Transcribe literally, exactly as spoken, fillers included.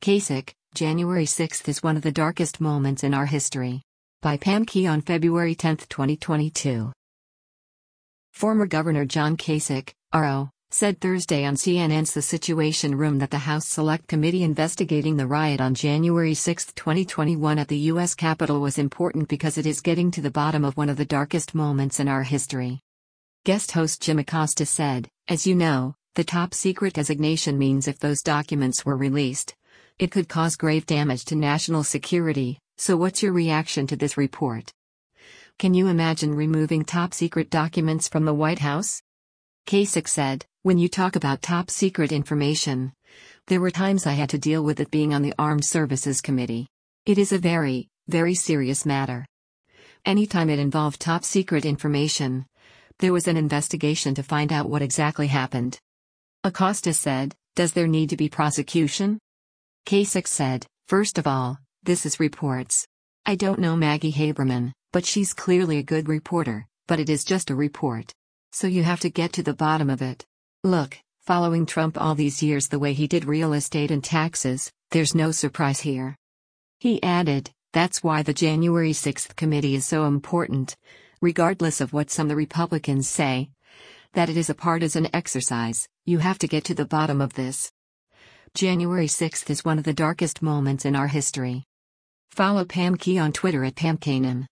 Kasich, January sixth is one of the darkest moments in our history. By Pam Key on February tenth, twenty twenty-two. Former Governor John Kasich, R O, said Thursday on C N N's The Situation Room that the House Select Committee investigating the riot on January sixth, twenty twenty-one at the U S Capitol was important because it is getting to the bottom of one of the darkest moments in our history. Guest host Jim Acosta said, "As you know, the top secret designation means if those documents were released, it could cause grave damage to national security, so what's your reaction to this report? Can you imagine removing top-secret documents from the White House?" Kasich said, "When you talk about top-secret information, there were times I had to deal with it being on the Armed Services Committee. It is a very, very serious matter. Anytime it involved top-secret information, there was an investigation to find out what exactly happened." Acosta said, "Does there need to be prosecution?" Kasich said, "First of all, this is reports. I don't know Maggie Haberman, but she's clearly a good reporter, but it is just a report. So you have to get to the bottom of it. Look, following Trump all these years the way he did real estate and taxes, there's no surprise here." He added, "That's why the January sixth committee is so important, regardless of what some of the Republicans say, that it is a partisan exercise. You have to get to the bottom of this." January sixth is one of the darkest moments in our history. Follow Pam Key on Twitter at Pam Kanan.